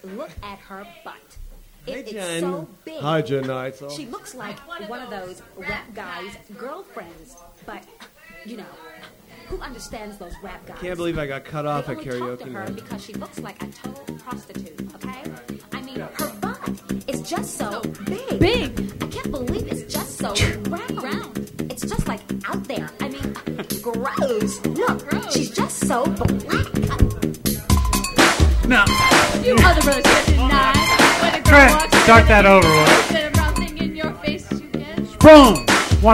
look at her butt. Hey, It's Jen. so big. Hi, Jen Neitzel. She looks like one of those rap guys' girlfriends. But, you know, who understands those rap guys? Can't believe I got cut off They at only talk karaoke to her night. because she looks like a total prostitute, okay? I mean, her butt is just so big. I can't believe it's just so round. It's just like out there. I mean, gross. Look, she's just so black. No. You other brothers get denied. When a girl Trent, walks start in, that over, Roy. the round thing in your face you get. Boom.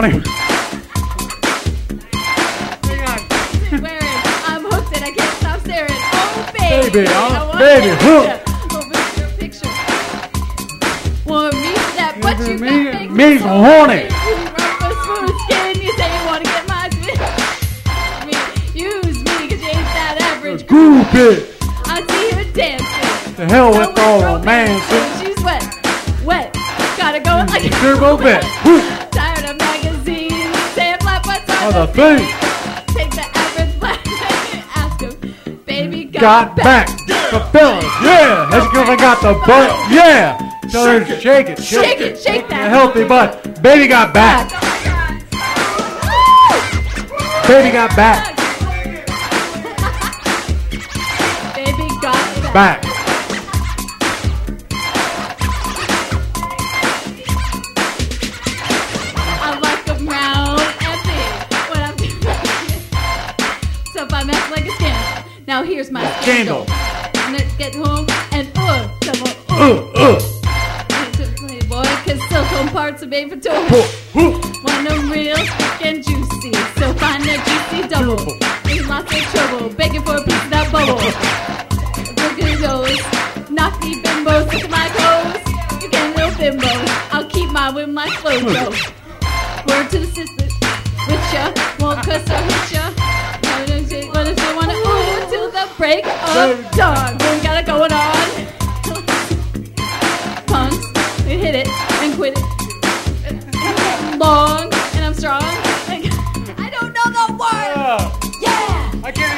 Wearing, I'm hooked and I can't stop staring. Oh, baby. Baby, I oh, want baby, that hook. picture. Over your picture. Want me for that, but you got big. Me horny. You run for smooth skin. You say you want to get my spin. I mean, use me because you ain't that average. Group it. I see her dancing. The hell with all romancing. She's wet. Gotta go like a Turbo bet. Tired of magazines. Saying flat butts are Oh, the the thing. Take the average black. Ask him, baby Got back. The fellas. Yeah. His girlfriend got the butt. Yeah. Tell her to shake it. Shake it, shake A that. healthy butt. Baby got back. Baby got back. Baby got Back. I like them round and big when I'm doing it. So if I mess like a skin. Now here's my scandal. Let's get home and someone to Playboy, cause silicone parts are made for toys. Want them real thick and juicy, so find that juicy double. In lots of trouble, begging for a piece of that bubble. Look at those naughty bimbos, look at my clothes. You get little bimbos, I'll keep my with my flojo. Word to the sisters, with ya, won't cuss or hit ya. What if they wanna ooh till the break of dawn? We got it going on. Punks, we hit it and quit it. I'm long and I'm strong. Like, I don't know the word. Yeah. I can't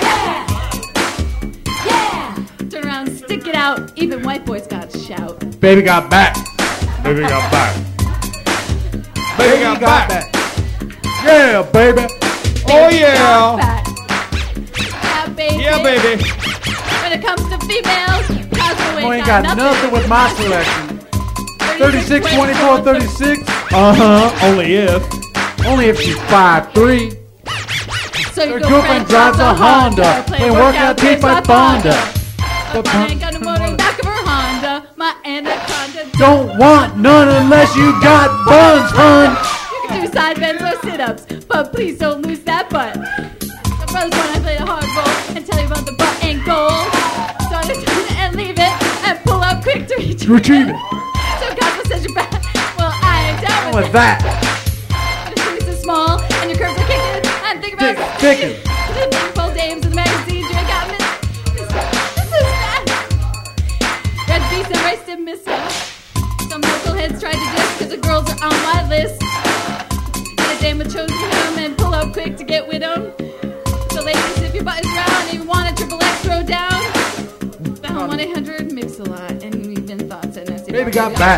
Yeah. Turn around, stick it out. Even white boys got to shout. Baby got back. Baby got back. Baby got back. Yeah, baby. Oh, yeah. Yeah, baby. Yeah, baby. When it comes to females, Cosmo You ain't got nothing with my selection. 36, 24, 36. Only if. Only if she's 5'3". So Her girlfriend drives a Honda. Playing workout tapes by Fonda. But I ain't got a motor in the back of her Honda. My anaconda Don't want none unless you got buns, hun. You can do side bends or sit-ups, but please don't lose that butt. The brothers want to play the hard role and tell you about the butt and gold. So I just turn it and leave it and pull out quick to retrieve it. So Cosmo says you're back. Well, I ain't down with With that, Your shoes are small and your curves are kicking. I'm thinking about kicking. the meaningful dames in the magazines. You ain't got me. This is bad. Red beets and rice and mister. Some local heads tried to diss because the girls are on my list. And a dame would chosen him and pull up quick to get with him. So ladies, if your butt is round and you want a triple X throw down, dial 1-800-MIX-A-LOT and even thoughts and nasty. Baby got back.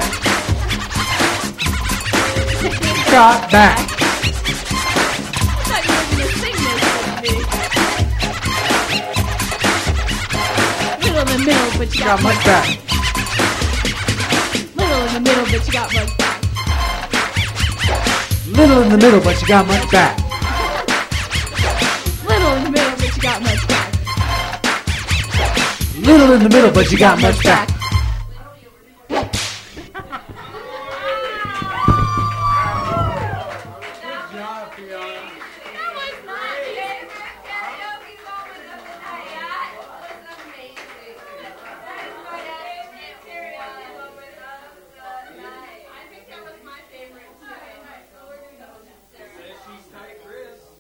Got back. I thought you were going to sing this with me. Little in the middle, but you Got much back. Little in the middle, but you got much back. Little in the middle, but you got much back. Little in the middle, but you got much back. Little in the middle, but you got much back.